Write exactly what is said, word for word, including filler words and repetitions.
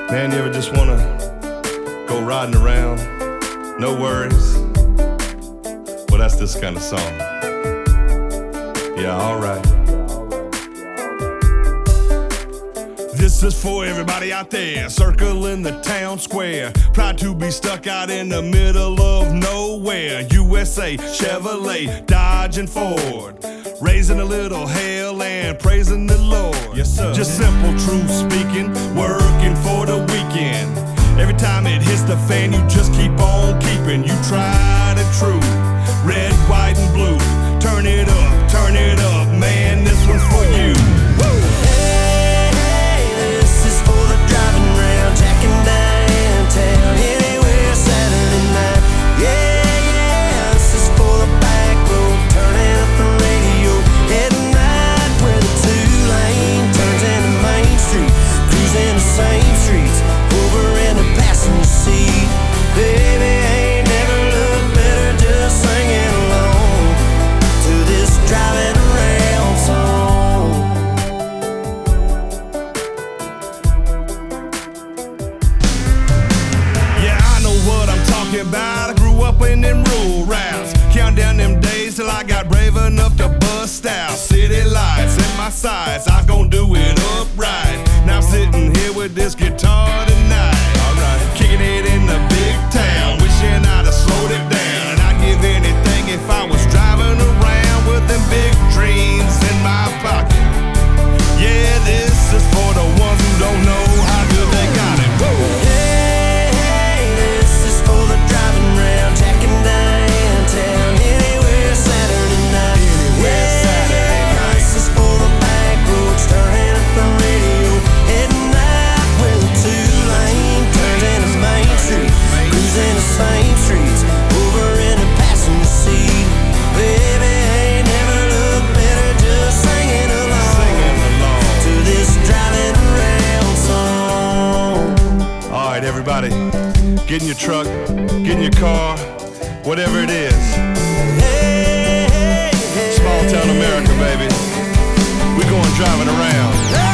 Man, you ever just wanna go riding around, no worries? Well, that's this kind of song. Yeah, alright. This is for everybody out there, circling the town square, proud to be stuck out in the middle of nowhere. U S A, Chevrolet, Dodge and Ford, raising a little hell and praising the Lord. Yes, sir. Just simple truth speaking, working for the weekend. Every time it hits the fan, you just keep on keeping. You tried and true, red, white, and blue. Turn it up, turn it up, man, this one's for you. Woo! Hey, hey, this is for the driving round, jacking downtown, anywhere Saturday night. Yeah, yeah, this is for the back road, turning up the radio, heading right where the two-lane turns into Main Street, cruising the same streets, over in the passenger seat. Baby, ain't never looked better, just singing along to this driving around song. Yeah, I know what I'm talking about. I grew up in them rural routes, count down them days till I got brave enough to bust out. City lights in my sights, I gon' do it upright. Now I'm sitting here with this guitar tonight, alright, kicking it in the big town, wishing I'd have slowed it down. And I'd give anything if I was driving around with them big dreams in my pocket. Yeah, this is for the ones who don't know how good they got it. Woo! Hey, hey, this is for the driving round, jacking downtown, anywhere Saturday night. Anywhere Saturday night. This is for the back roads, turning up the radio, heading out where the two-lane turns into Main Street, cruising the same streets, over in the passenger seat. Baby, ain't never looked better, just singing along, Singing along. to this driving around song. All right, everybody, get in your truck, get in your car, whatever it is. Hey, hey, hey. Small town America, baby. We're going driving around.